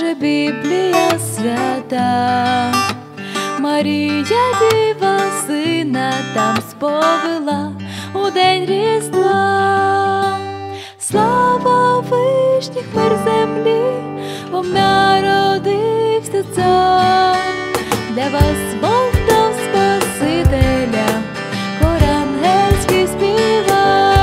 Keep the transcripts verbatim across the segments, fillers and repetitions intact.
каже Біблія свята. Марія діва сина там сповила у день Різдва. Слава вишніх, мир землі, вам народився цар. Для вас Бог дав Спасителя, хор ангельський співа.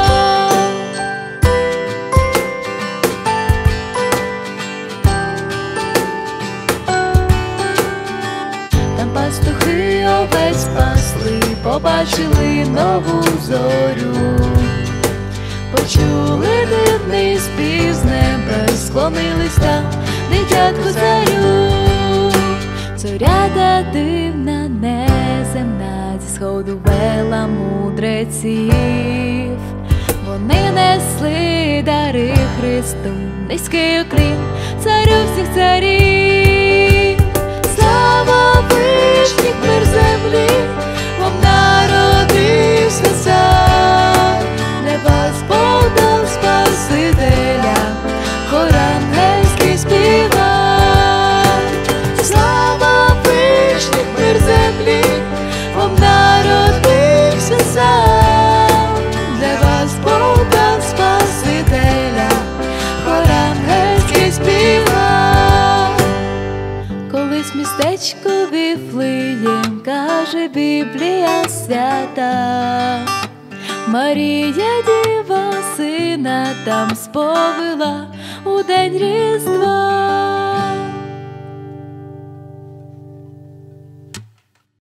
Там пастухи овець пасли, побачили нову зорю. Почули дивний спів з небес, склонились там дитятку царю. Зоряда дивна, неземна, зі сходу вела мудреців. Вони несли дари Христу, низький уклін царю всіх царів. Слава вишніх, мир землі, вам народився цар. Для вас Бог дав Спасителя, хор ангельський співа. Слава вишніх, мир землі, вам народився цар. Для вас Бог дав Спасителя, хор ангельський співа. Колись містечко Віфлеєм, каже Біблія свята. Марія діва сина там сповила у день Різдва.